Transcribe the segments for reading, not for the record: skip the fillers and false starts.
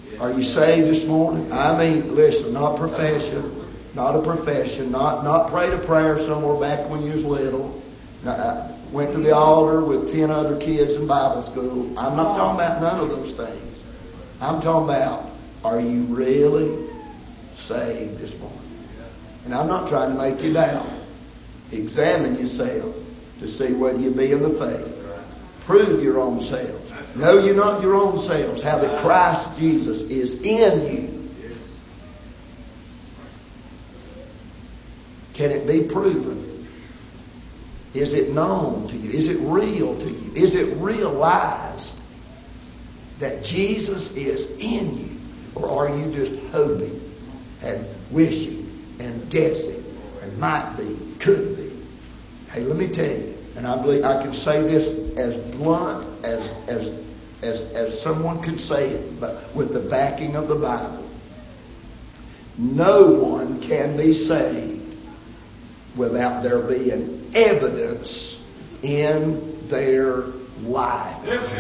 Are you saved this morning? I mean, listen, not profession, not a profession, not prayed a prayer somewhere back when you was little. I went to the altar with 10 other kids in Bible school. I'm not talking about none of those things. I'm talking about, are you really saved this morning? And I'm not trying to make you doubt. Examine yourself to see whether you be in the faith. Prove your own selves. Know you not your own selves, how that Christ Jesus is in you. Can it be proven? Is it known to you? Is it real to you? Is it realized that Jesus is in you? Or are you just hoping and wishing and guessing and might be, could be? Hey, let me tell you, and I believe I can say this as blunt as someone could say it, but with the backing of the Bible. No one can be saved without there being evidence in their life.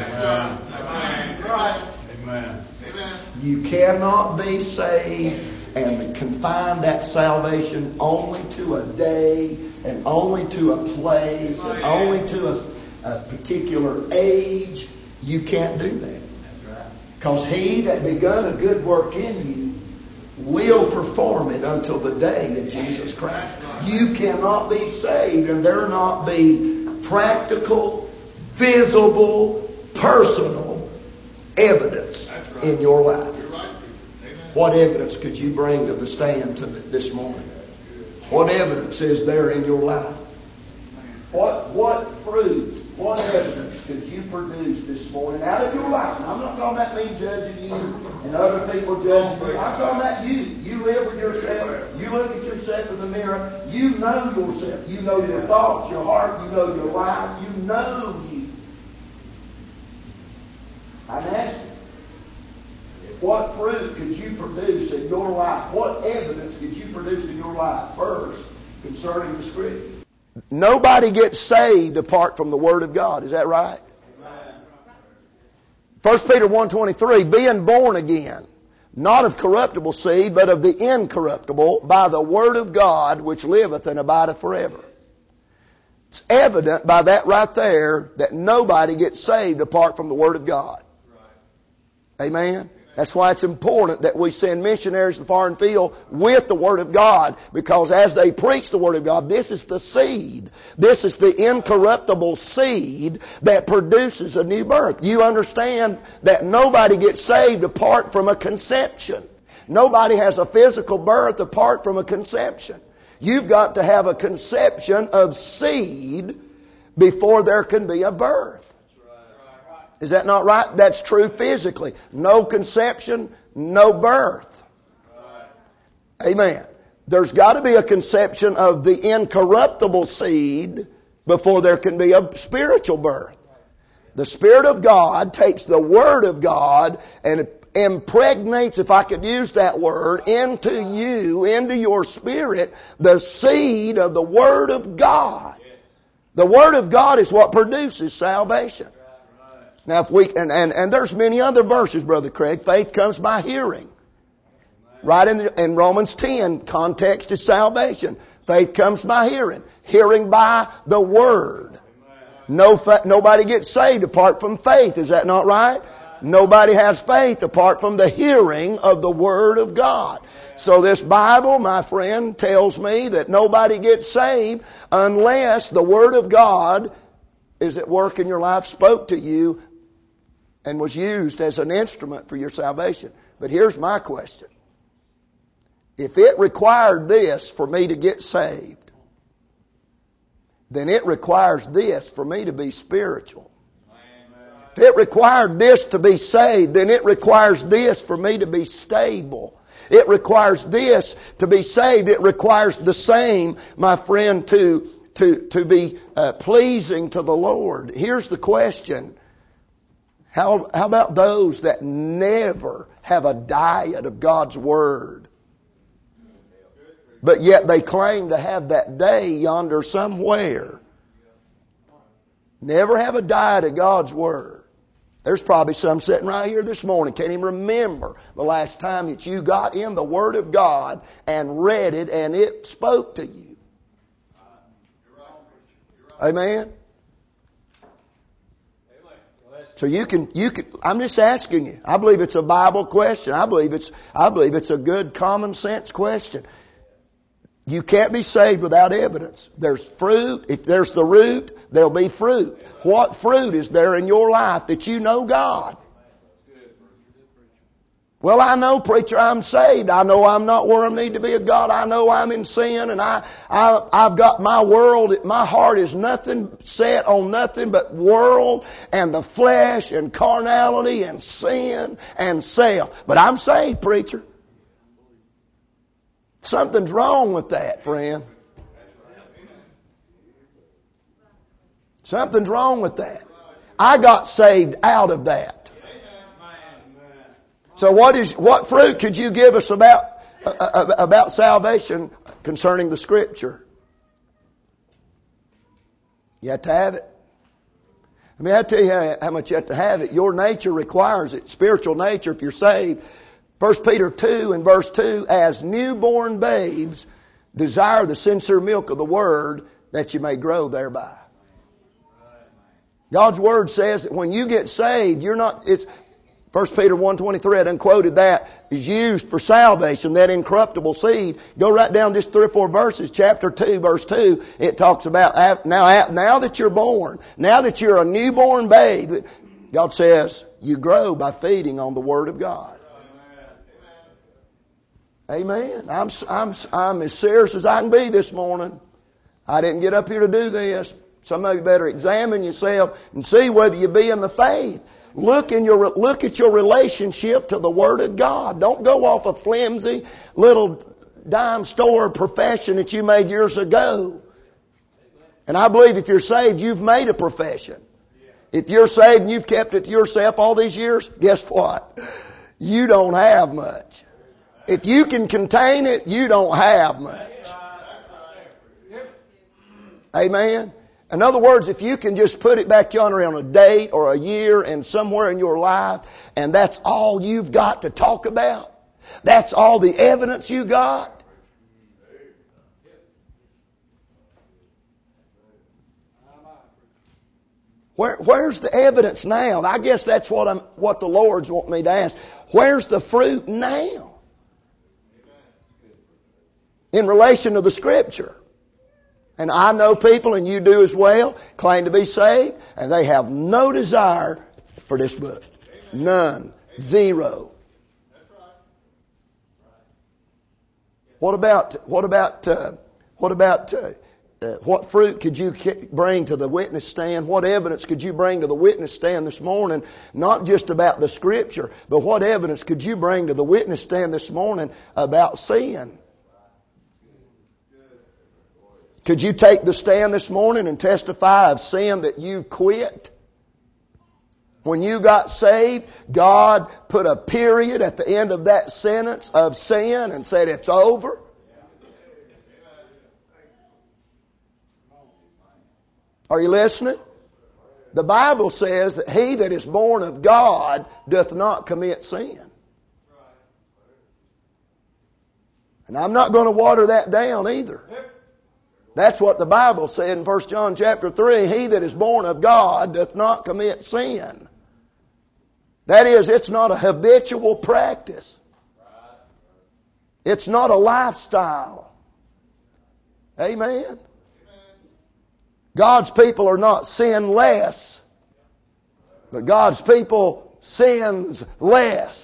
Amen. You cannot be saved and confine that salvation only to a day and only to a place and only to a particular age. You can't do that. Because he that begun a good work in you will perform it until the day of Jesus Christ. You cannot be saved and there not be practical, visible, personal evidence in your life. What evidence could you bring to the stand this morning? What evidence is there in your life? What fruit, what evidence could you produce this morning out of your life? I'm not talking about me judging you and other people judging you. I'm talking about you. You live with yourself. You look at yourself in the mirror. You know yourself. You know your thoughts, your heart. You know your life. You know you. I'm asking, what fruit could you produce in your life? What evidence could you produce in your life first concerning the Scripture? Nobody gets saved apart from the Word of God. Is that right? 1 Peter 1:23, being born again, not of corruptible seed, but of the incorruptible, by the Word of God, which liveth and abideth forever. It's evident by that right there that nobody gets saved apart from the Word of God. Amen? That's why it's important that we send missionaries to the foreign field with the Word of God, because as they preach the Word of God, this is the seed. This is the incorruptible seed that produces a new birth. You understand that nobody gets saved apart from a conception. Nobody has a physical birth apart from a conception. You've got to have a conception of seed before there can be a birth. Is that not right? That's true physically. No conception, no birth. Amen. There's got to be a conception of the incorruptible seed before there can be a spiritual birth. The Spirit of God takes the Word of God and impregnates, if I could use that word, into you, into your spirit, the seed of the Word of God. The Word of God is what produces salvation. Now, if we and there's many other verses, Brother Craig. Faith comes by hearing. Right in Romans 10, context is salvation. Faith comes by hearing. Hearing by the Word. Nobody gets saved apart from faith. Is that not right? Nobody has faith apart from the hearing of the Word of God. So this Bible, my friend, tells me that nobody gets saved unless the Word of God is at work in your life, spoke to you, and was used as an instrument for your salvation. But here's my question. If it required this for me to get saved, then it requires this for me to be spiritual. If it required this to be saved, then it requires this for me to be stable. It requires this to be saved. It requires the same, my friend, to be pleasing to the Lord. Here's the question. How about those that never have a diet of God's Word, but yet they claim to have that day yonder somewhere? Never have a diet of God's Word. There's probably some sitting right here this morning can't even remember the last time that you got in the Word of God and read it and it spoke to you. Amen? So you can, I'm just asking you. I believe it's a Bible question. I believe it's a good common sense question. You can't be saved without evidence. There's fruit. If there's the root, there'll be fruit. What fruit is there in your life that you know God? Well, I know, preacher, I'm saved. I know I'm not where I need to be with God. I know I'm in sin, and I've got my world. My heart is nothing set on nothing but world and the flesh and carnality and sin and self. But I'm saved, preacher. Something's wrong with that, friend. Something's wrong with that. I got saved out of that. So what fruit could you give us about salvation concerning the Scripture? You have to have it. I mean, I tell you how much you have to have it. Your nature requires it. Spiritual nature, if you're saved. 1 Peter 2 and verse 2, as newborn babes, desire the sincere milk of the Word that you may grow thereby. God's Word says that when you get saved, you're not, it's 1 Peter 1:23, I done quoted that, is used for salvation, that incorruptible seed. Go right down just 3 or 4 verses, chapter 2, verse 2, it talks about now that you're born, now that you're a newborn babe, God says you grow by feeding on the Word of God. Amen. I'm as serious as I can be this morning. I didn't get up here to do this. Some of you better examine yourself and see whether you be in the faith. Look at your relationship to the Word of God. Don't go off a flimsy little dime store profession that you made years ago. And I believe if you're saved, you've made a profession. If you're saved and you've kept it to yourself all these years, guess what? You don't have much. If you can contain it, you don't have much. Amen. In other words, if you can just put it back yonder on a date or a year and somewhere in your life, and that's all you've got to talk about, that's all the evidence you got, where's the evidence now? I guess that's what the Lord's wanting me to ask. Where's the fruit now? In relation to the Scripture. And I know people, and you do as well, claim to be saved, and they have no desire for this book. None. Zero. What fruit could you bring to the witness stand? What evidence could you bring to the witness stand this morning? Not just about the Scripture, but what evidence could you bring to the witness stand this morning about sin? Could you take the stand this morning and testify of sin that you quit? When you got saved, God put a period at the end of that sentence of sin and said it's over. Are you listening? The Bible says that he that is born of God doth not commit sin. And I'm not going to water that down either. That's what the Bible said in 1 John chapter 3. He that is born of God doth not commit sin. That is, it's not a habitual practice. It's not a lifestyle. Amen. God's people are not sinless, but God's people sins less.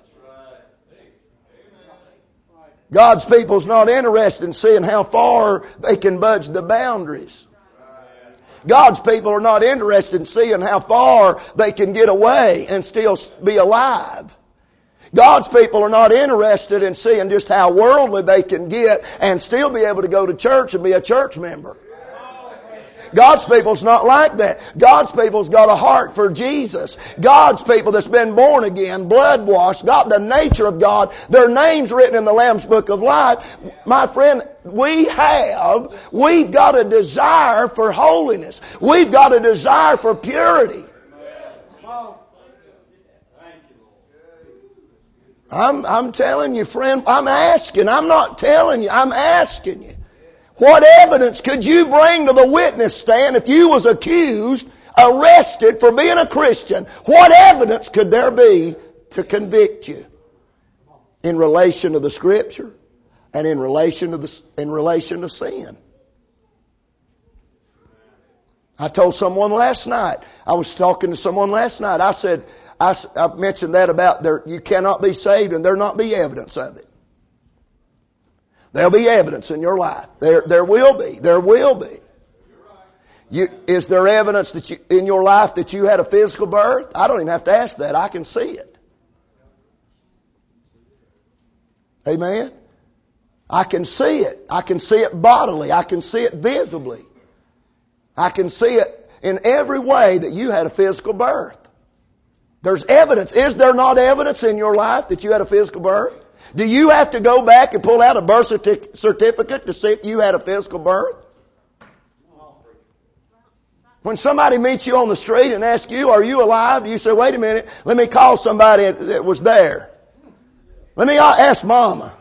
God's people's not interested in seeing how far they can budge the boundaries. God's people are not interested in seeing how far they can get away and still be alive. God's people are not interested in seeing just how worldly they can get and still be able to go to church and be a church member. God's people's not like that. God's people's got a heart for Jesus. God's people that's been born again, blood washed, got the nature of God, their names written in the Lamb's Book of Life. My friend, we've got a desire for holiness. We've got a desire for purity. I'm telling you, friend, I'm asking. I'm not telling you. I'm asking you. What evidence could you bring to the witness stand if you was accused, arrested for being a Christian? What evidence could there be to convict you in relation to the Scripture and in relation to sin? I told someone last night. I was talking to someone last night. I said, I mentioned that about you cannot be saved and there not be evidence of it. There'll be evidence in your life. There will be. There will be. Is there evidence in your life that you had a physical birth? I don't even have to ask that. I can see it. Amen? I can see it. I can see it bodily. I can see it visibly. I can see it in every way that you had a physical birth. There's evidence. Is there not evidence in your life that you had a physical birth? Do you have to go back and pull out a birth certificate to see if you had a physical birth? When somebody meets you on the street and asks you, are you alive? Do you say, wait a minute, let me call somebody that was there. Let me ask Mama.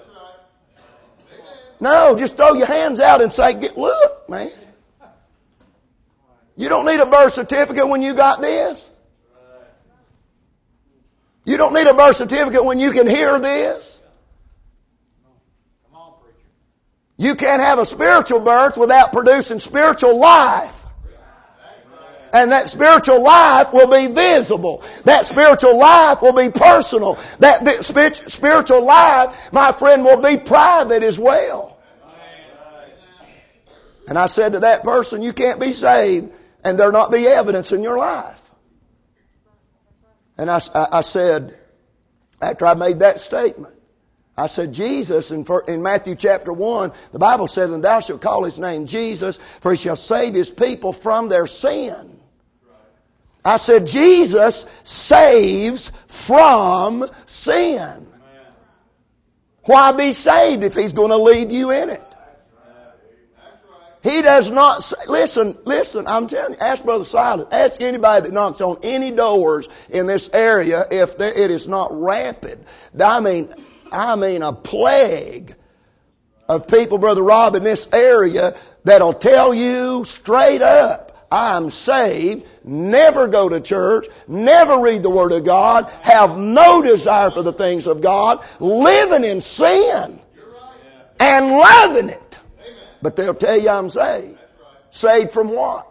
No, just throw your hands out and say, look, man. You don't need a birth certificate when you got this. You don't need a birth certificate when you can hear this. You can't have a spiritual birth without producing spiritual life. And that spiritual life will be visible. That spiritual life will be personal. That spiritual life, my friend, will be private as well. And I said to that person, you can't be saved and there not be evidence in your life. And I said, after I made that statement, I said, Jesus, in Matthew chapter 1, the Bible said, and thou shalt call His name Jesus, for He shall save His people from their sin. I said, Jesus saves from sin. Why be saved if He's going to leave you in it? He does not say, listen, I'm telling you, ask Brother Silas, ask anybody that knocks on any doors in this area if it is not rampant. I mean a plague of people, Brother Rob, in this area that'll tell you straight up, I'm saved, never go to church, never read the Word of God, have no desire for the things of God, living in sin and loving it. But they'll tell you I'm saved. Saved from what?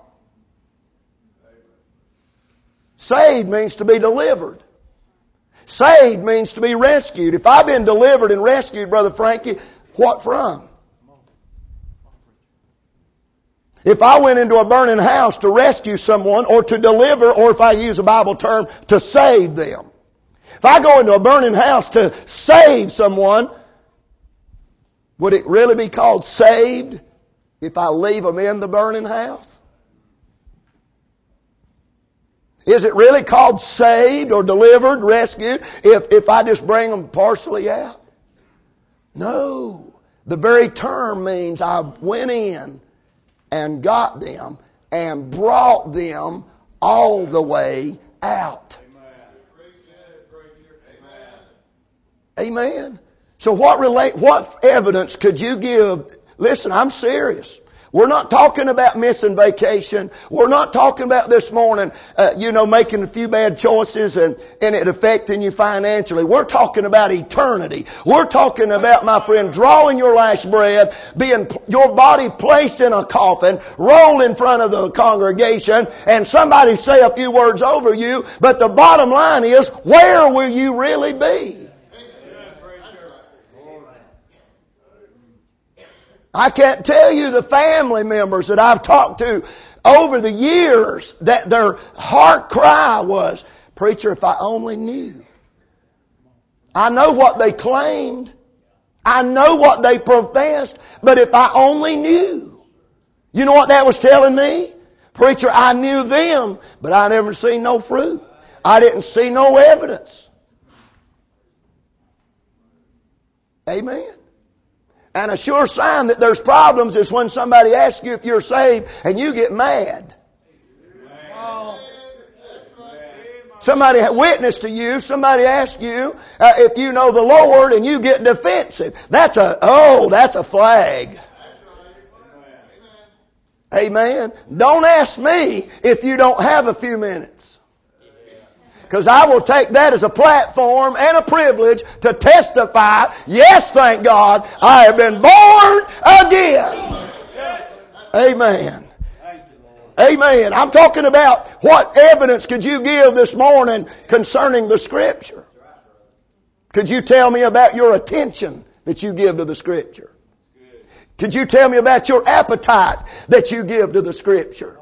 Saved means to be delivered. Saved means to be rescued. If I've been delivered and rescued, Brother Frankie, what from? If I went into a burning house to rescue someone or to deliver, or if I use a Bible term, to save them. If I go into a burning house to save someone, would it really be called saved if I leave them in the burning house? Is it really called saved or delivered, rescued, if I just bring them partially out? No. The very term means I went in and got them and brought them all the way out. Amen. So what evidence could you give? Listen, I'm serious. We're not talking about missing vacation. We're not talking about this morning, making a few bad choices and it affecting you financially. We're talking about eternity. We're talking about, my friend, drawing your last breath, being your body placed in a coffin, roll in front of the congregation, and somebody say a few words over you. But the bottom line is, where will you really be? I can't tell you the family members that I've talked to over the years that their heart cry was, preacher, if I only knew. I know what they claimed. I know what they professed. But if I only knew. You know what that was telling me? Preacher, I knew them, but I never seen no fruit. I didn't see no evidence. Amen. And a sure sign that there's problems is when somebody asks you if you're saved and you get mad. Somebody witnessed to you. Somebody asked you if you know the Lord, and you get defensive. That's a flag. Amen. Don't ask me if you don't have a few minutes. Because I will take that as a platform and a privilege to testify, yes, thank God, I have been born again. Amen. Amen. I'm talking about what evidence could you give this morning concerning the Scripture? Could you tell me about your attention that you give to the Scripture? Could you tell me about your appetite that you give to the Scripture?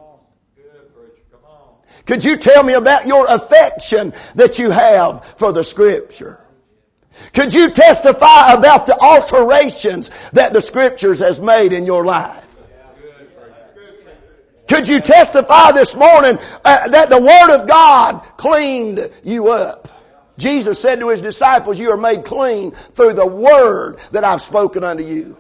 Could you tell me about your affection that you have for the Scripture? Could you testify about the alterations that the Scriptures has made in your life? Could you testify this morning that the Word of God cleaned you up? Jesus said to His disciples, you are made clean through the Word that I've spoken unto you.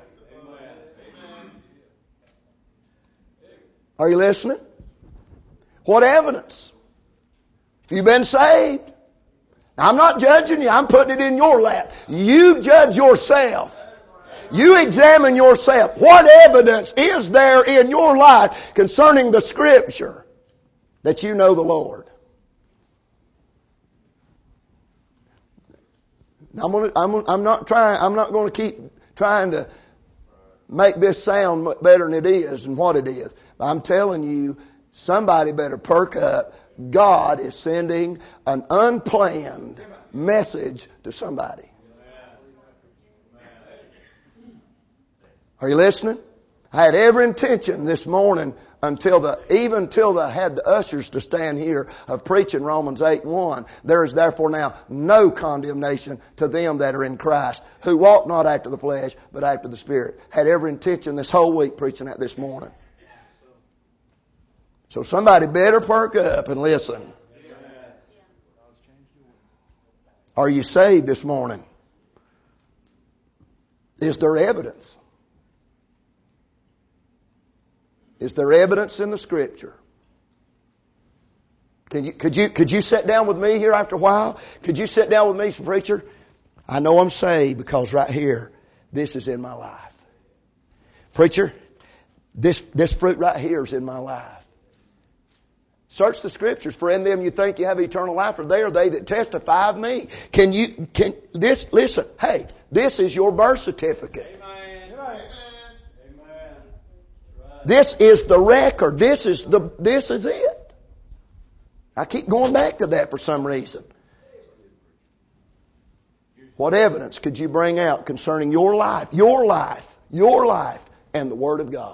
Are you listening? What evidence? If you've been saved, I'm not judging you. I'm putting it in your lap. You judge yourself. You examine yourself. What evidence is there in your life concerning the Scripture that you know the Lord? I'm not going to keep trying to make this sound better than it is and what it is. But I'm telling you, somebody better perk up. God is sending an unplanned message to somebody. Are you listening? I had every intention this morning until I had the ushers to stand here of preaching Romans 8:1. There is therefore now no condemnation to them that are in Christ, who walk not after the flesh, but after the Spirit. Had every intention this whole week preaching that this morning. So somebody better perk up and listen. Are you saved this morning? Is there evidence? Is there evidence in the Scripture? Could you sit down with me here after a while? Could you sit down with me, preacher? I know I'm saved because right here, this is in my life. Preacher, this fruit right here is in my life. Search the Scriptures, for in them you think you have eternal life, for they are they that testify of me. Listen, hey, this is your birth certificate. Amen. This is the record. This is it. I keep going back to that for some reason. What evidence could you bring out concerning your life, and the Word of God?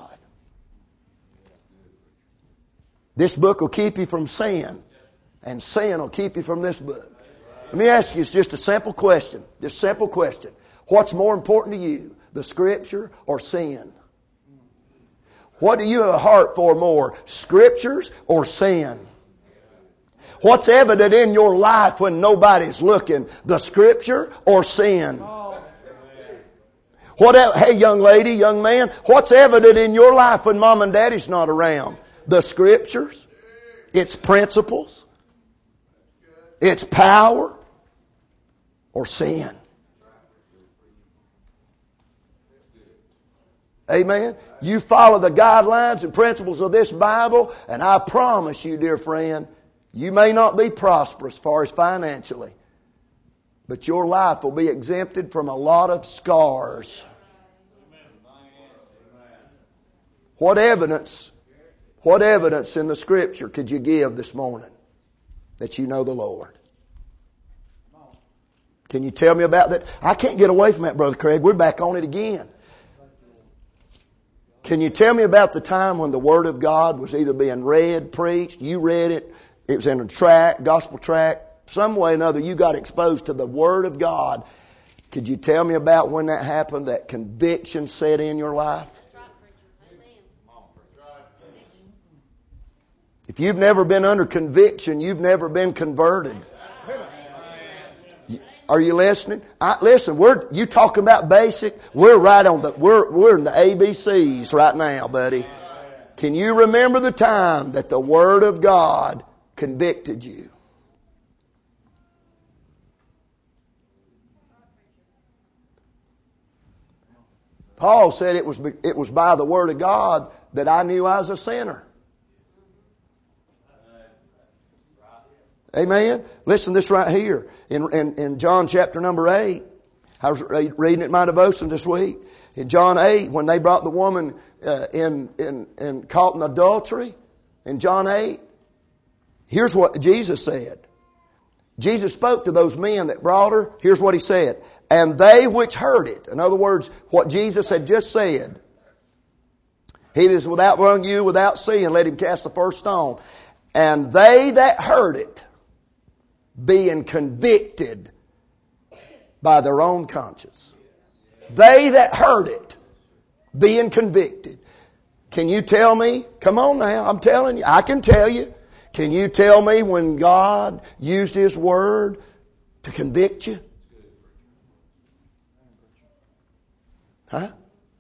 This book will keep you from sin, and sin will keep you from this book. Let me ask you just a simple question. Just a simple question. What's more important to you, the Scripture or sin? What do you have a heart for more, Scriptures or sin? What's evident in your life when nobody's looking, the Scripture or sin? Hey, young lady, young man, what's evident in your life when Mom and Daddy's not around? The Scriptures, its principles, its power, or sin? Amen. You follow the guidelines and principles of this Bible, and I promise you, dear friend, you may not be prosperous as far as financially, but your life will be exempted from a lot of scars. What evidence in the Scripture could you give this morning that you know the Lord? Can you tell me about that? I can't get away from that, Brother Craig. We're back on it again. Can you tell me about the time when the Word of God was either being read, preached, you read it, it was in a tract, gospel tract, some way or another you got exposed to the Word of God. Could you tell me about when that happened, that conviction set in your life? If you've never been under conviction, you've never been converted. Are you listening? Listen, you talking about basic. We're right on we're in the ABCs right now, buddy. Can you remember the time that the Word of God convicted you? Paul said it was by the Word of God that I knew I was a sinner. Amen. Listen to this right here. In John chapter number 8. I was reading it in my devotion this week. In John 8, when they brought the woman in caught in adultery, in John 8, here's what Jesus said. Jesus spoke to those men that brought her. Here's what He said. And they which heard it. In other words, what Jesus had just said. He that is without among you, without sin, let him cast the first stone. And they that heard it, being convicted by their own conscience. They that heard it, being convicted. Can you tell me? Come on now, I'm telling you. I can tell you. Can you tell me when God used His Word to convict you? Huh?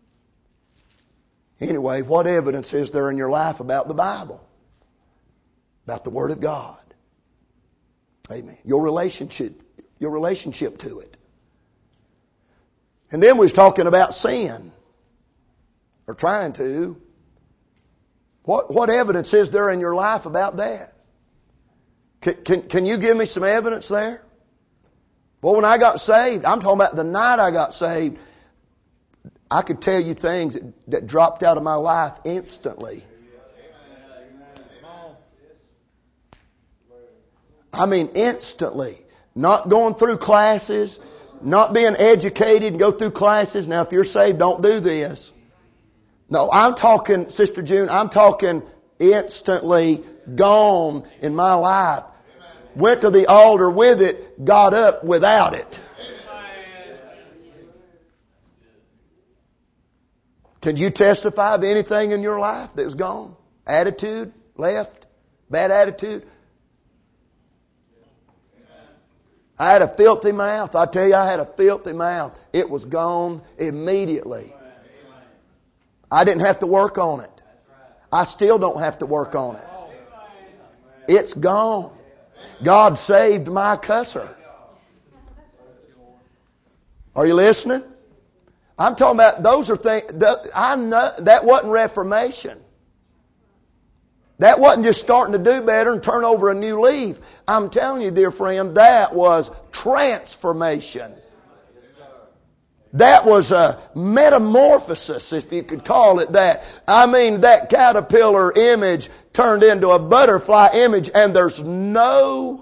Anyway, what evidence is there in your life about the Bible? About the Word of God? Amen. Your relationship to it. And then we was talking about sin. Or trying to. What evidence is there in your life about that? Can you give me some evidence there? Well, when I got saved, I'm talking about the night I got saved, I could tell you things that dropped out of my life instantly. I mean instantly. Not going through classes, not being educated and go through classes. Now if you're saved, don't do this. No, I'm talking, Sister June, I'm talking instantly gone in my life. Went to the altar with it, got up without it. Can you testify of anything in your life that was gone? Attitude, left, bad attitude? I had a filthy mouth. I tell you, I had a filthy mouth. It was gone immediately. I didn't have to work on it. I still don't have to work on it. It's gone. God saved my cusser. Are you listening? I'm talking about those are things. That wasn't reformation. That wasn't just starting to do better and turn over a new leaf. I'm telling you, dear friend, that was transformation. That was a metamorphosis, if you could call it that. I mean, that caterpillar image turned into a butterfly image, and there's no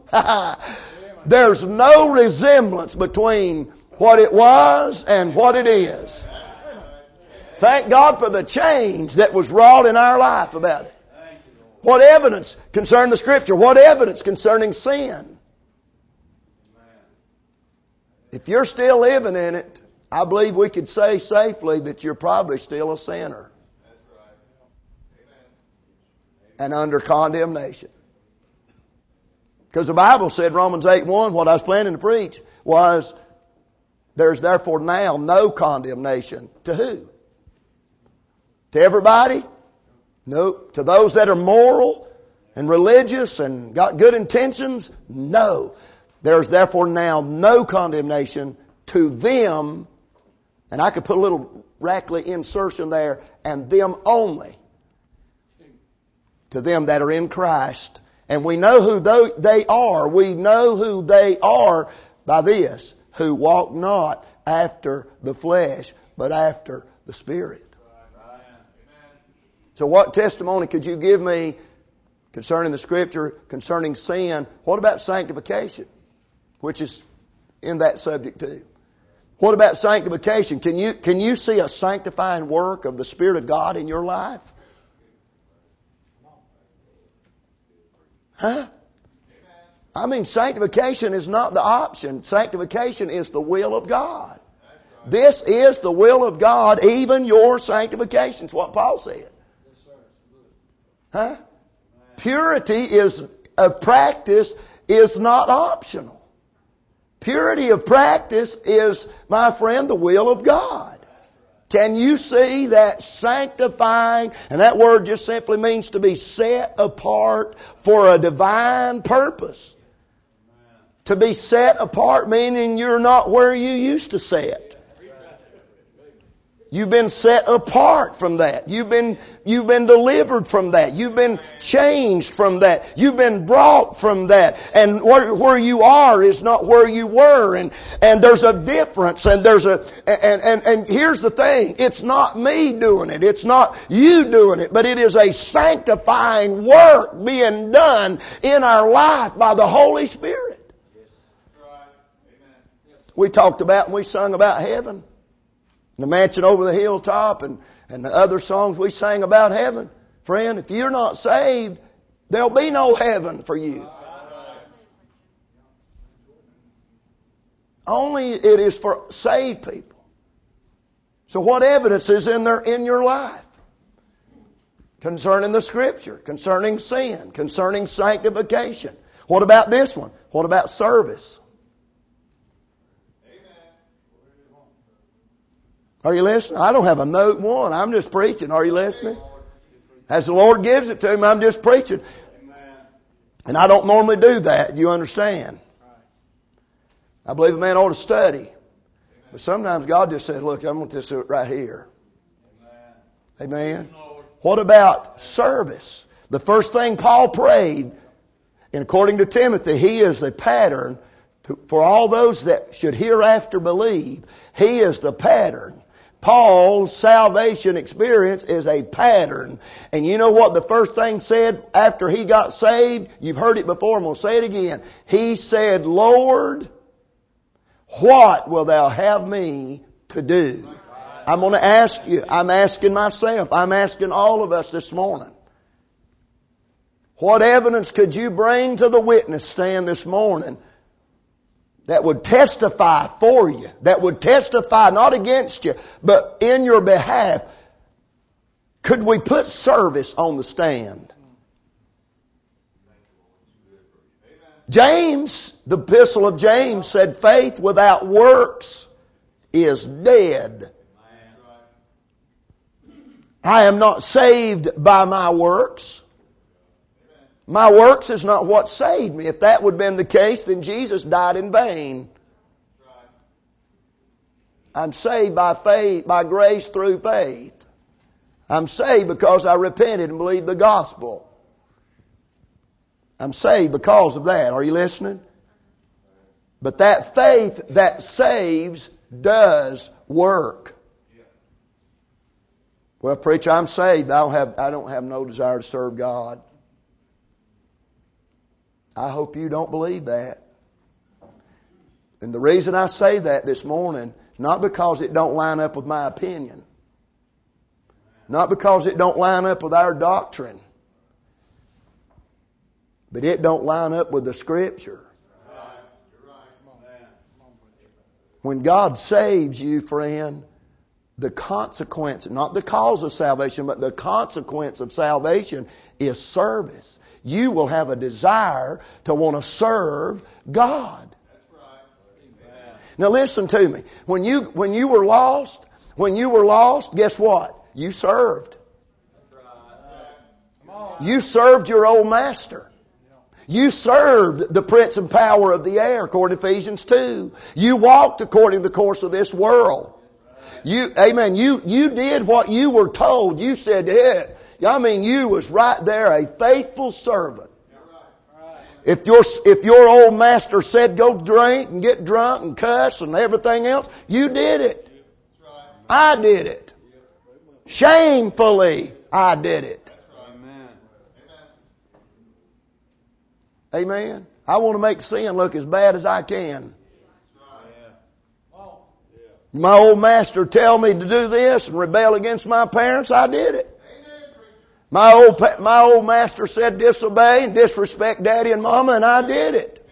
resemblance between what it was and what it is. Thank God for the change that was wrought in our life about it. What evidence concerning the Scripture? What evidence concerning sin? If you're still living in it, I believe we could say safely that you're probably still a sinner. And under condemnation. Because the Bible said, Romans 8:1, what I was planning to preach was, there's therefore now no condemnation. To who? To everybody? Nope. To those that are moral and religious and got good intentions? No. There's therefore now no condemnation to them, and I could put a little Rackley insertion there, and them only. To them that are in Christ. And we know who they are. We know who they are by this. Who walk not after the flesh, but after the Spirit. So what testimony could you give me concerning the Scripture, concerning sin? What about sanctification? Which is in that subject too. What about sanctification? Can you see a sanctifying work of the Spirit of God in your life? Huh? I mean, sanctification is not the option. Sanctification is the will of God. This is the will of God, even your sanctification. It's what Paul said. Huh? Purity of practice is not optional. Purity of practice is, my friend, the will of God. Can you see that sanctifying, and that word just simply means to be set apart for a divine purpose. To be set apart meaning you're not where you used to sit. You've been set apart from that. You've been delivered from that. You've been changed from that. You've been brought from that. And where you are is not where you were. And there's a difference. And here's the thing. It's not me doing it. It's not you doing it. But it is a sanctifying work being done in our life by the Holy Spirit. We talked about and we sung about heaven. The mansion over the hilltop and the other songs we sang about heaven. Friend, if you're not saved, there'll be no heaven for you. Only it is for saved people. So what evidence is in your life? Concerning the Scripture, concerning sin, concerning sanctification. What about this one? What about service? Are you listening? I don't have a note one. I'm just preaching. Are you listening? As the Lord gives it to me, I'm just preaching. And I don't normally do that. You understand? I believe a man ought to study. But sometimes God just says, look, I want this right here. Amen. What about service? The first thing Paul prayed, and according to Timothy, he is the pattern for all those that should hereafter believe. He is the pattern. Paul's salvation experience is a pattern. And you know what the first thing said after he got saved? You've heard it before, I'm going to say it again. He said, Lord, what will thou have me to do? I'm going to ask you. I'm asking myself. I'm asking all of us this morning. What evidence could you bring to the witness stand this morning that would testify for you, that would testify not against you, but in your behalf? Could we put service on the stand? James, the epistle of James said, faith without works is dead. I am not saved by my works. My works is not what saved me. If that would have been the case, then Jesus died in vain. I'm saved by faith, by grace through faith. I'm saved because I repented and believed the gospel. I'm saved because of that. Are you listening? But that faith that saves does work. Well, preacher, I'm saved. I don't have no desire to serve God. I hope you don't believe that. And the reason I say that this morning, not because it don't line up with my opinion, not because it don't line up with our doctrine, but it don't line up with the Scripture. When God saves you, friend, the consequence, not the cause of salvation, but the consequence of salvation is service. You will have a desire to want to serve God. That's right. Now listen to me. When you were lost, guess what? You served. You served your old master. You served the prince and power of the air, according to Ephesians 2. You walked according to the course of this world. Amen. You did what you were told. You said, yeah. You was right there, a faithful servant. If your old master said go drink and get drunk and cuss and everything else, you did it. I did it. Shamefully, I did it. Amen. I want to make sin look as bad as I can. My old master tell me to do this and rebel against my parents, I did it. My old master said disobey and disrespect daddy and mama, and I did it.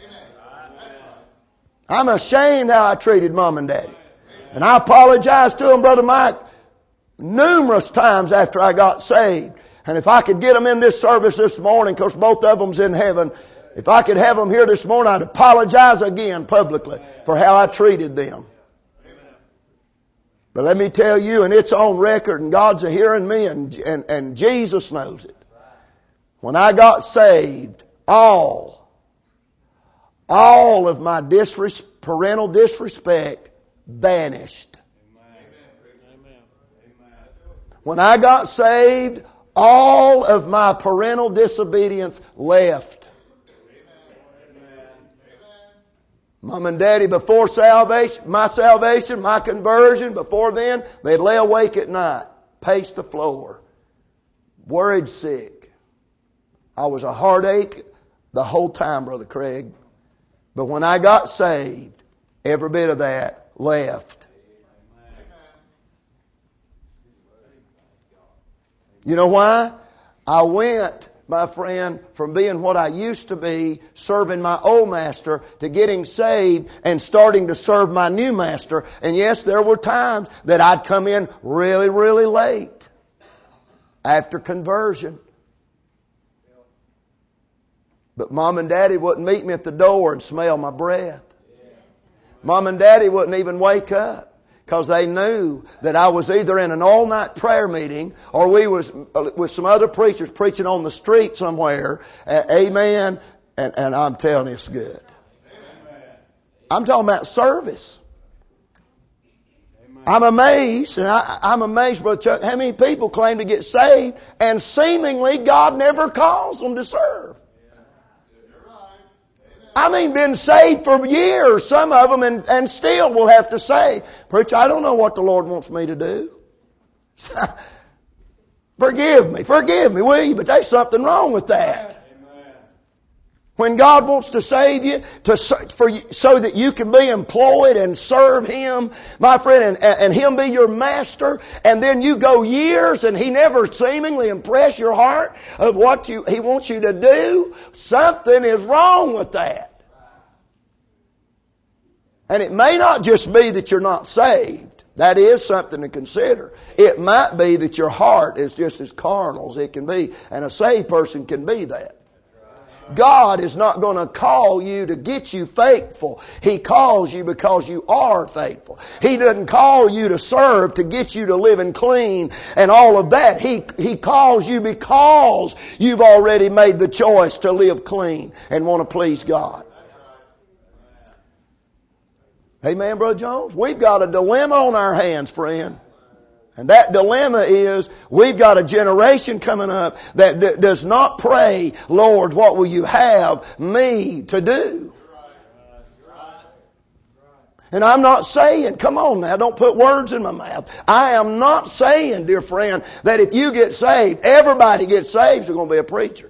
I'm ashamed how I treated mom and daddy. And I apologized to them, Brother Mike, numerous times after I got saved. And if I could get them in this service this morning, because both of them's in heaven, if I could have them here this morning, I'd apologize again publicly for how I treated them. But let me tell you, and it's on record, and God's hearing me, and Jesus knows it. When I got saved, all of my parental disrespect vanished. When I got saved, all of my parental disobedience left. Mom and Daddy, before salvation, my conversion, before then, they'd lay awake at night, pace the floor, worried sick. I was a heartache the whole time, Brother Craig. But when I got saved, every bit of that left. You know why? I went, my friend, from being what I used to be, serving my old master, to getting saved and starting to serve my new master. And yes, there were times that I'd come in really, really late after conversion. But Mom and Daddy wouldn't meet me at the door and smell my breath. Mom and Daddy wouldn't even wake up, because they knew that I was either in an all-night prayer meeting or we was with some other preachers preaching on the street somewhere. Amen. And I'm telling you, it's good. I'm talking about service. I'm amazed, and I'm amazed, Brother Chuck, how many people claim to get saved and seemingly God never calls them to serve. I mean, been saved for years, some of them, and still will have to say, Preacher, I don't know what the Lord wants me to do. Forgive me, will you? But there's something wrong with that. Amen. When God wants to save you, so that you can be employed and serve Him, my friend, and Him be your master, and then you go years and He never seemingly impress your heart of what He wants you to do, something is wrong with that. And it may not just be that you're not saved. That is something to consider. It might be that your heart is just as carnal as it can be, and a saved person can be that. God is not going to call you to get you faithful. He calls you because you are faithful. He doesn't call you to serve to get you to living clean and all of that. He calls you because you've already made the choice to live clean and want to please God. Amen, Brother Jones? We've got a dilemma on our hands, friend. And that dilemma is, we've got a generation coming up that does not pray, Lord, what will you have me to do? And I'm not saying, come on now, don't put words in my mouth. I am not saying, dear friend, that if you get saved, everybody gets saved, is going to be a preacher.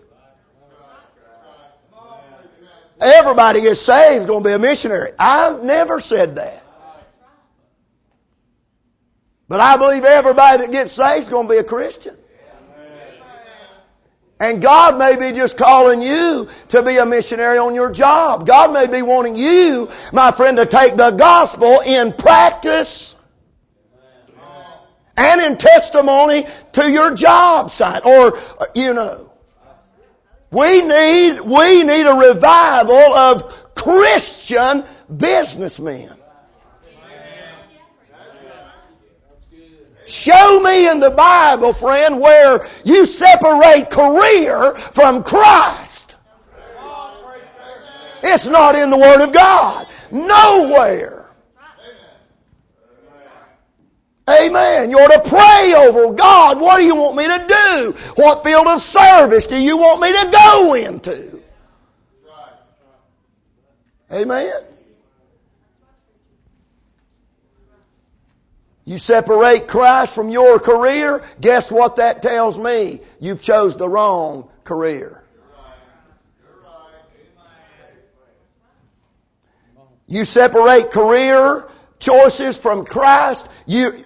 Everybody gets saved is going to be a missionary. I've never said that. But I believe everybody that gets saved is going to be a Christian. And God may be just calling you to be a missionary on your job. God may be wanting you, my friend, to take the gospel in practice and in testimony to your job site. Or, you know, we need a revival of Christian businessmen. Show me in the Bible, friend, where you separate career from Christ. It's not in the Word of God. Nowhere. Amen. You ought to pray over God. What do you want me to do? What field of service do you want me to go into? Amen. You separate Christ from your career, guess what that tells me? You've chose the wrong career. You separate career choices from Christ, you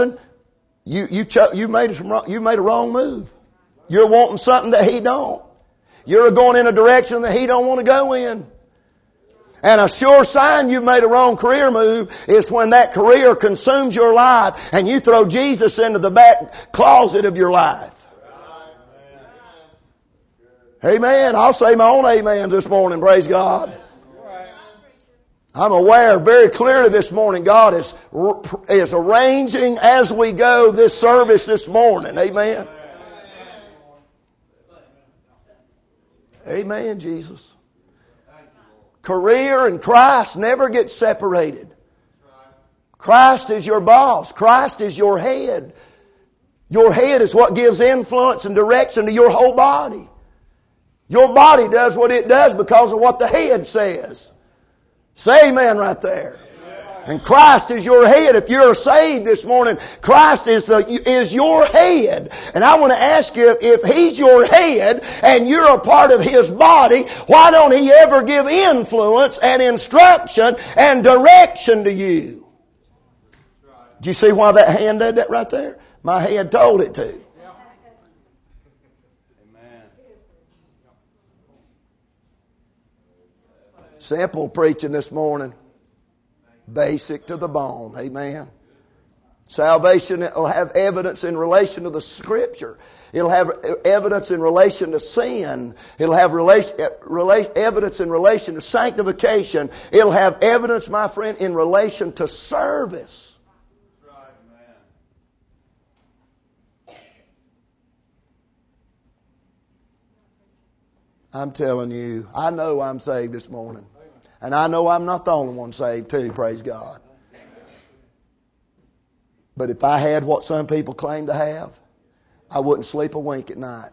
made a wrong move. You're wanting something that He don't. You're going in a direction that He don't want to go in. And a sure sign you've made a wrong career move is when that career consumes your life and you throw Jesus into the back closet of your life. Amen. I'll say my own amen this morning. Praise God. I'm aware very clearly this morning God is arranging as we go this service this morning. Amen. Amen, Jesus. Career and Christ never get separated. Christ is your boss. Christ is your head. Your head is what gives influence and direction to your whole body. Your body does what it does because of what the head says. Say amen right there. And Christ is your head. If you're saved this morning, Christ is your head. And I want to ask you, if He's your head and you're a part of His body, why don't He ever give influence and instruction and direction to you? Do you see why that hand did that right there? My head told it to. Simple preaching this morning. Basic to the bone. Amen. Salvation will have evidence in relation to the Scripture. It'll have evidence in relation to sin. It'll have evidence in relation to sanctification. It'll have evidence, my friend, in relation to service. I'm telling you, I know I'm saved this morning. And I know I'm not the only one saved too, praise God. But if I had what some people claim to have, I wouldn't sleep a wink at night.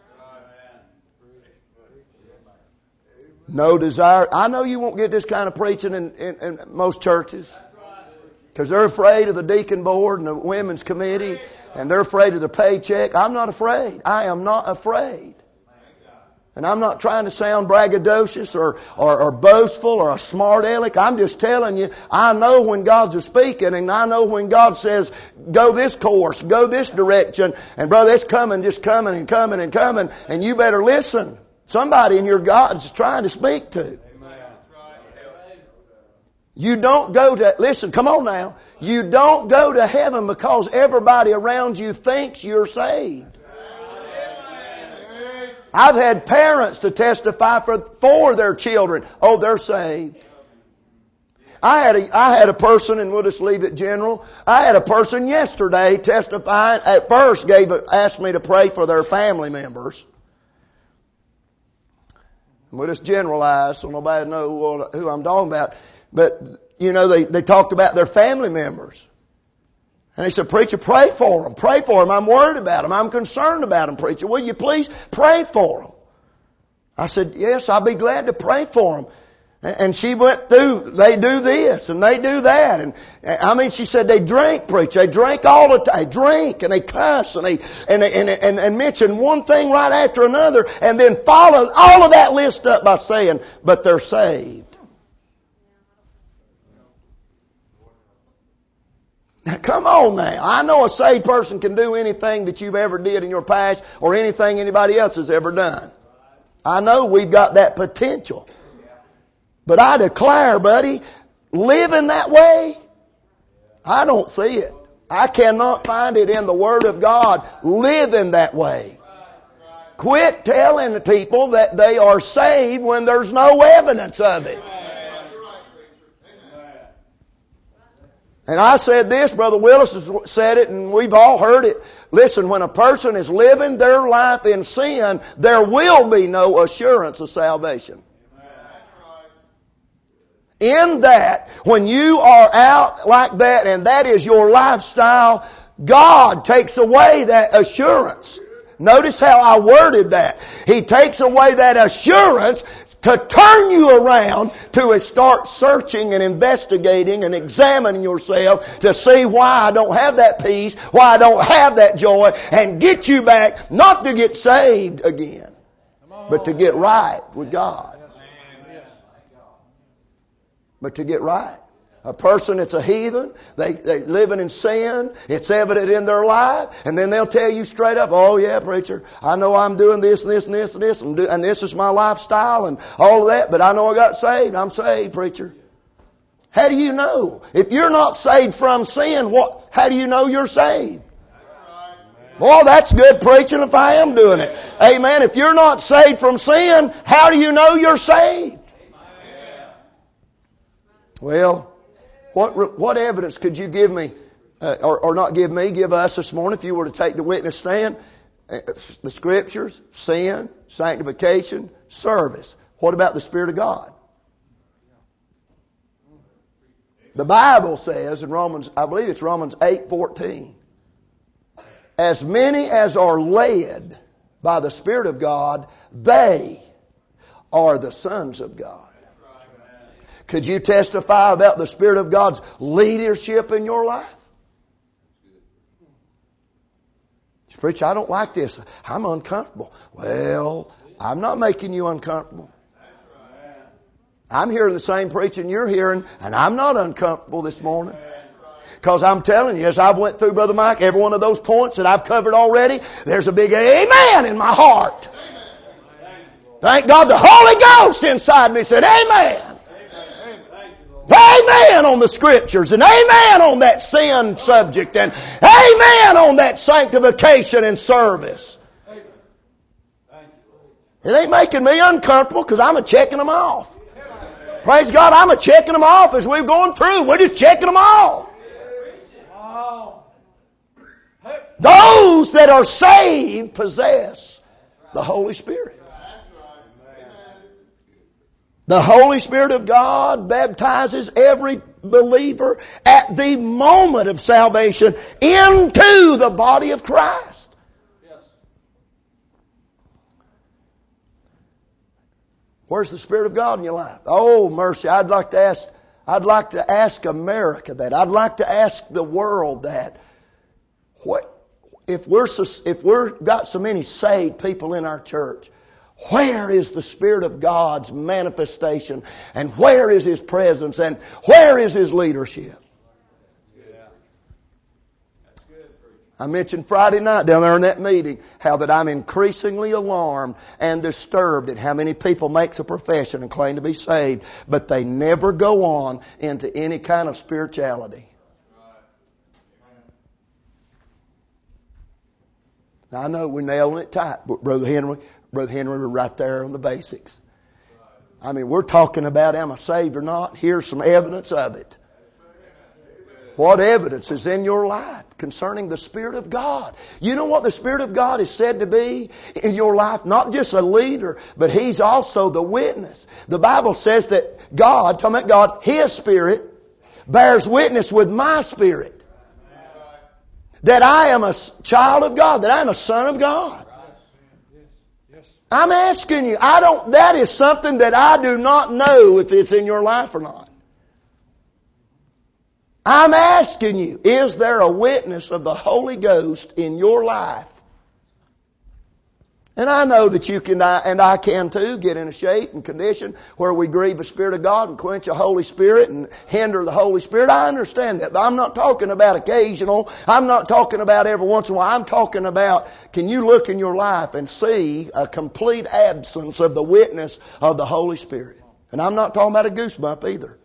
No desire. I know you won't get this kind of preaching in most churches. Because they're afraid of the deacon board and the women's committee. And they're afraid of the paycheck. I'm not afraid. I am not afraid. And I'm not trying to sound braggadocious or boastful or a smart aleck. I'm just telling you, I know when God's speaking, and I know when God says, go this course, go this direction. And brother, it's coming, just coming and coming and coming. And you better listen. Somebody in your God's trying to speak to. You don't go to, listen, come on now. You don't go to heaven because everybody around you thinks you're saved. I've had parents to testify for their children. Oh, they're saved. I had a person, and we'll just leave it general. I had a person yesterday testifying. At first, asked me to pray for their family members. We'll just generalize so nobody knows who I'm talking about. But you know, they talked about their family members. And they said, preacher, pray for them. Pray for them. I'm worried about them. I'm concerned about them, preacher. Will you please pray for them? I said, yes, I'll be glad to pray for them. And she went through, they do this and they do that. And I mean, she said they drink, preacher. They drink all the time. They drink and they cuss and they mention one thing right after another and then follow all of that list up by saying, but they're saved. Now, come on now. I know a saved person can do anything that you've ever did in your past or anything anybody else has ever done. I know we've got that potential. But I declare, buddy, living that way, I don't see it. I cannot find it in the Word of God, living that way. Quit telling people that they are saved when there's no evidence of it. And I said this, Brother Willis has said it, and we've all heard it. Listen, when a person is living their life in sin, there will be no assurance of salvation. In that, when you are out like that, and that is your lifestyle, God takes away that assurance. Notice how I worded that. He takes away that assurance to turn you around to start searching and investigating and examining yourself to see why I don't have that peace, why I don't have that joy, and get you back, not to get saved again, but to get right with God. But to get right. A person that's a heathen, they're living in sin, it's evident in their life, and then they'll tell you straight up, oh yeah, preacher, I know I'm doing this and this and this and this, and this is my lifestyle and all of that, but I know I got saved. I'm saved, preacher. How do you know? If you're not saved from sin, how do you know you're saved? Boy, that's good preaching if I am doing it. Amen. If you're not saved from sin, how do you know you're saved? Well, what evidence could you give me, or not give me, give us this morning if you were to take the witness stand? The Scriptures, sin, sanctification, service. What about the Spirit of God? The Bible says in Romans, I believe it's Romans 8:14. as many as are led by the Spirit of God, they are the sons of God. Could you testify about the Spirit of God's leadership in your life? Preacher, I don't like this. I'm uncomfortable. Well, I'm not making you uncomfortable. I'm hearing the same preaching you're hearing, and I'm not uncomfortable this morning. Because I'm telling you, as I've went through, Brother Mike, every one of those points that I've covered already, there's a big amen in my heart. Thank God the Holy Ghost inside me said amen. Amen on the Scriptures, and amen on that sin subject, and amen on that sanctification and service. It ain't making me uncomfortable because I'm checking them off. Praise God, I'm checking them off as we're going through. We're just checking them off. Those that are saved possess the Holy Spirit. The Holy Spirit of God baptizes every believer at the moment of salvation into the body of Christ. Where's the Spirit of God in your life? Oh, mercy, I'd like to ask America that. I'd like to ask the world that. If we're got so many saved people in our church, where is the Spirit of God's manifestation? And where is His presence? And where is His leadership? I mentioned Friday night down there in that meeting how that I'm increasingly alarmed and disturbed at how many people makes a profession and claim to be saved, but they never go on into any kind of spirituality. Now I know we're nailing it tight, but Brother Henry, we're right there on the basics. I mean, we're talking about am I saved or not? Here's some evidence of it. What evidence is in your life concerning the Spirit of God? You know what the Spirit of God is said to be in your life? Not just a leader, but He's also the witness. The Bible says that God, talking about God, His Spirit bears witness with my spirit that I am a child of God, that I am a son of God. I'm asking you, that is something that I do not know if it's in your life or not. I'm asking you, is there a witness of the Holy Ghost in your life? And I know that you can, and I can too, get in a shape and condition where we grieve the Spirit of God and quench the Holy Spirit and hinder the Holy Spirit. I understand that, but I'm not talking about occasional. I'm not talking about every once in a while. I'm talking about, can you look in your life and see a complete absence of the witness of the Holy Spirit? And I'm not talking about a goosebump either.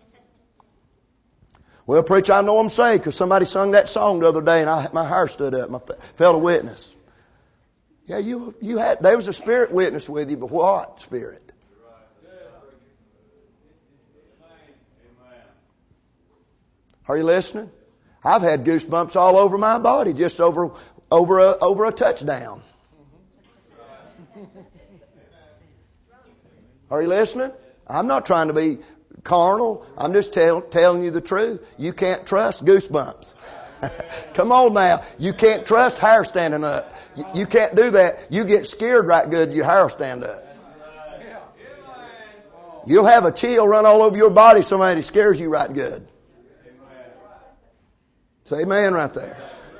Well, preacher, I know I'm saved because somebody sung that song the other day and my hair stood up. I felt a witness. Yeah, there was a spirit witness with you, but what spirit? Are you listening? I've had goosebumps all over my body just over a touchdown. Are you listening? I'm not trying to be carnal. I'm just telling you the truth. You can't trust goosebumps. Come on now. You can't trust hair standing up. You can't do that. You get scared right good, your hair stand up. You'll have a chill run all over your body. Somebody scares you right good. Say amen right there.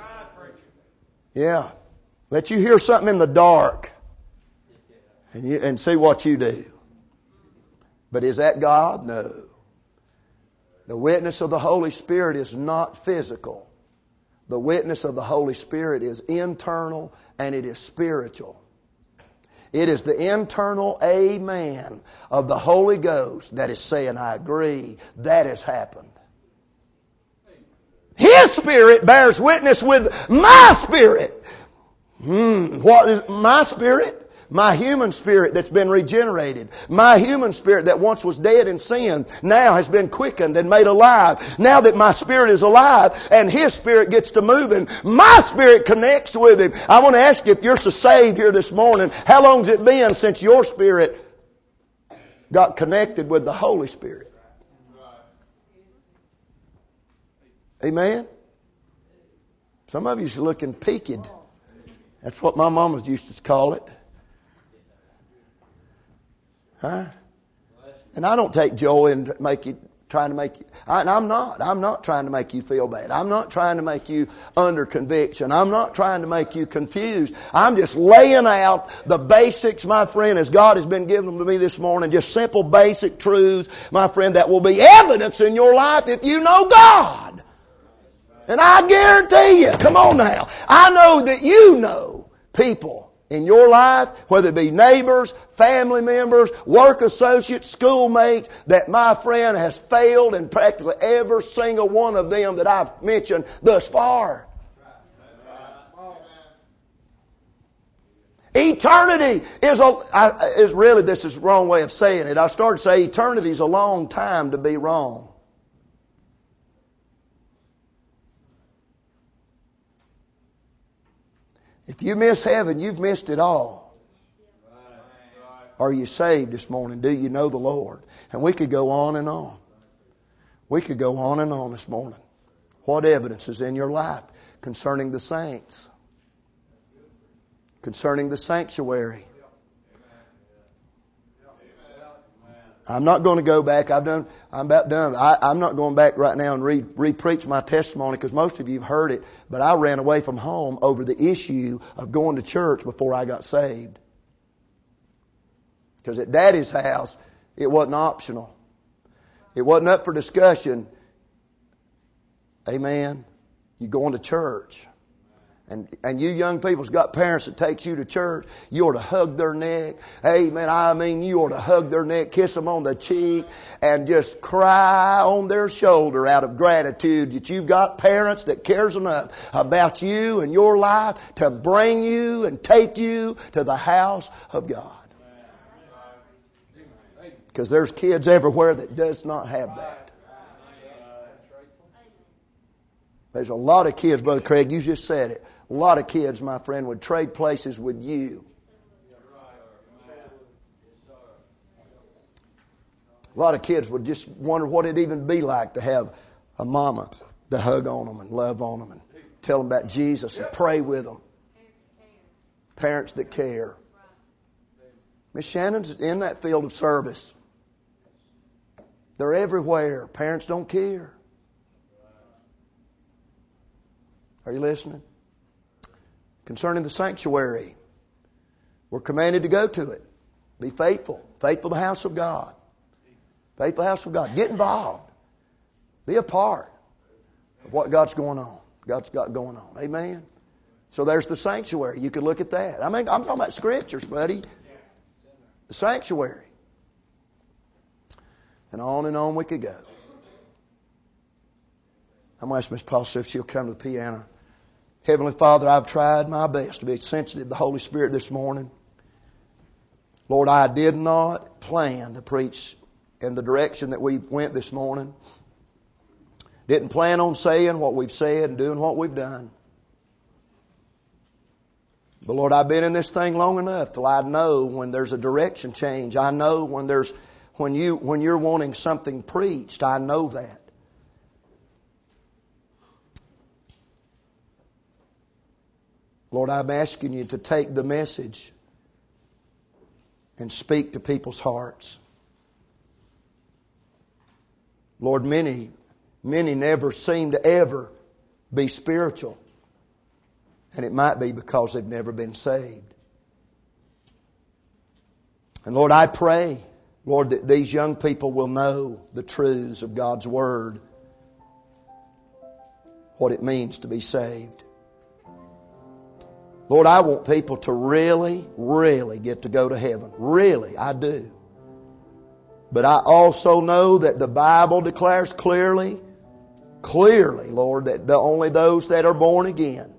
Yeah. Let you hear something in the dark and see what you do. But is that God? No. The witness of the Holy Spirit is not physical. The witness of the Holy Spirit is internal and it is spiritual. It is the internal amen of the Holy Ghost that is saying, I agree, that has happened. His Spirit bears witness with my spirit. What is my spirit? My human spirit that's been regenerated. My human spirit that once was dead in sin now has been quickened and made alive. Now that my spirit is alive and His Spirit gets to moving, my spirit connects with Him. I want to ask you, if you're so saved here this morning, how long's it been since your spirit got connected with the Holy Spirit? Amen? Some of you's looking peaked. That's what my mama used to call it. Huh? And I don't take joy in trying to make you. I'm not trying to make you feel bad. I'm not trying to make you under conviction. I'm not trying to make you confused. I'm just laying out the basics, my friend, as God has been giving them to me this morning. Just simple, basic truths, my friend, that will be evidence in your life if you know God. And I guarantee you, come on now, I know that you know people in your life, whether it be neighbors, family members, work associates, schoolmates, that my friend has failed in practically every single one of them that I've mentioned thus far. Eternity is really, this is the wrong way of saying it. I started to say eternity is a long time to be wrong. If you miss heaven, you've missed it all. Are you saved this morning? Do you know the Lord? And we could go on and on. We could go on and on this morning. What evidence is in your life concerning the saints? Concerning the sanctuary? I'm not going to go back. I'm about done. I'm not going back right now and re-preach my testimony because most of you have heard it. But I ran away from home over the issue of going to church before I got saved. Because at Daddy's house, it wasn't optional. It wasn't up for discussion. Amen. You going to church. And you young people's got parents that takes you to church. You ought to hug their neck. Amen. I mean, you ought to hug their neck, kiss them on the cheek, and just cry on their shoulder out of gratitude that you've got parents that cares enough about you and your life to bring you and take you to the house of God. Because there's kids everywhere that does not have that. There's a lot of kids, Brother Craig, you just said it. A lot of kids, my friend, would trade places with you. A lot of kids would just wonder what it'd even be like to have a mama to hug on them and love on them and tell them about Jesus and pray with them. Parents that care. Miss Shannon's in that field of service. They're everywhere. Parents don't care. Are you listening? Concerning the sanctuary, we're commanded to go to it. Be faithful. Faithful to the house of God. Faithful to the house of God. Get involved. Be a part of what God's going on. God's got going on. Amen. So there's the sanctuary. You could look at that. I mean, I'm talking about scriptures, buddy. The sanctuary. And on we could go. I'm going to ask Miss Paul if she'll come to the piano. Heavenly Father, I've tried my best to be sensitive to the Holy Spirit this morning. Lord, I did not plan to preach in the direction that we went this morning. Didn't plan on saying what we've said and doing what we've done. But Lord, I've been in this thing long enough till I know when there's a direction change. I know when you're wanting something preached. I know that. Lord, I'm asking you to take the message and speak to people's hearts. Lord, many never seem to ever be spiritual. And it might be because they've never been saved. And Lord, I pray, Lord, that these young people will know the truths of God's Word. What it means to be saved. Lord, I want people to really, really get to go to heaven. Really, I do. But I also know that the Bible declares clearly, Lord, that only those that are born again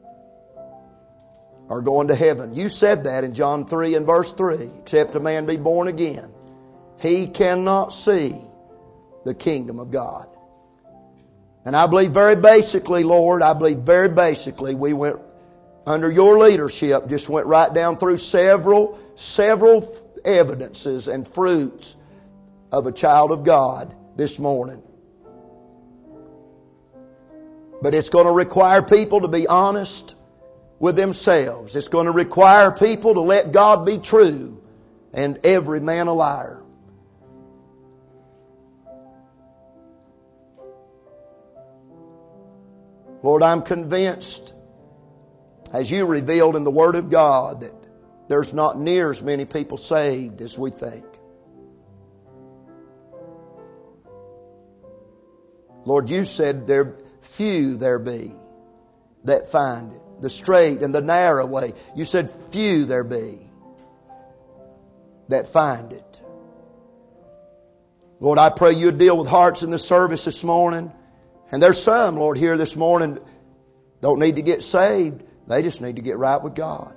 are going to heaven. You said that in John 3 and verse 3. Except a man be born again, he cannot see the kingdom of God. And I believe very basically, Lord, we went under your leadership, just went right down through several evidences and fruits of a child of God this morning. But it's going to require people to be honest with themselves. It's going to require people to let God be true and every man a liar. Lord, I'm convinced, as You revealed in the Word of God, that there's not near as many people saved as we think. Lord, You said few there be that find it. The straight and the narrow way. You said few there be that find it. Lord, I pray You'd deal with hearts in the service this morning. And there's some, Lord, here this morning don't need to get saved. They just need to get right with God.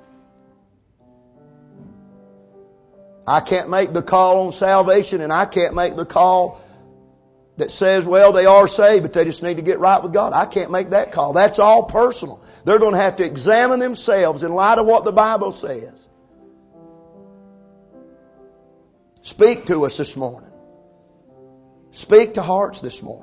I can't make the call on salvation, and I can't make the call that says, well, they are saved, but they just need to get right with God. I can't make that call. That's all personal. They're going to have to examine themselves in light of what the Bible says. Speak to us this morning. Speak to hearts this morning.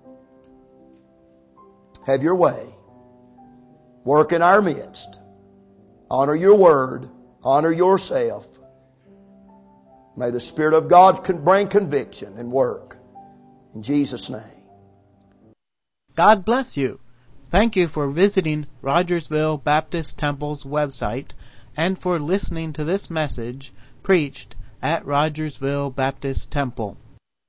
Have Your way. Work in our midst. Honor Your word. Honor Yourself. May the Spirit of God bring conviction and work. In Jesus' name. God bless you. Thank you for visiting Rogersville Baptist Temple's website and for listening to this message preached at Rogersville Baptist Temple.